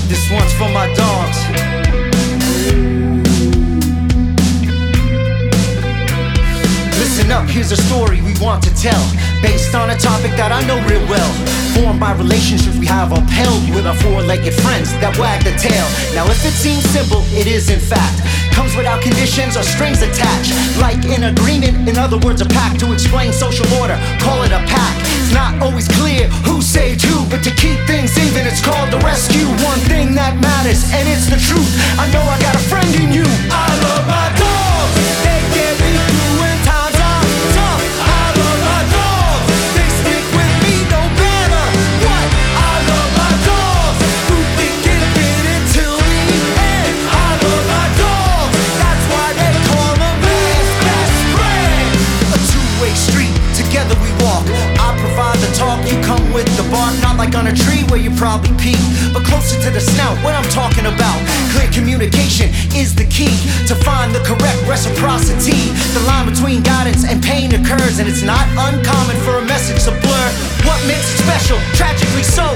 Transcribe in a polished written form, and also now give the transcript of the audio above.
This one's for my dogs. Listen up, here's a story we want to tell, based on a topic that I know real well. Formed by relationships we have upheld with our four-legged friends that wag the tail. Now if it seems simple, it is in fact. Comes without conditions or strings attached, like an agreement, in other words a pact. To explain social order, call it a pack. It's not always clear who saved who, but to keep things even, it's called the rescue. One thing that matters, and it's the truth, I know I got a friend in you. I love my dogs, they get me through when times are tough. I love my dogs, they stick with me no matter what. I love my dogs, who think it fit until the end. I love my dogs, that's why they call them man's best friend. A two-way street, together we walk. I provide the talk, you come with the bark. Not like on a tree where you probably peek, but closer to the snout, what I'm talking about. Clear communication is the key to find the correct reciprocity. The line between guidance and pain occurs, and it's not uncommon for a message to blur. What makes it special? Tragically so.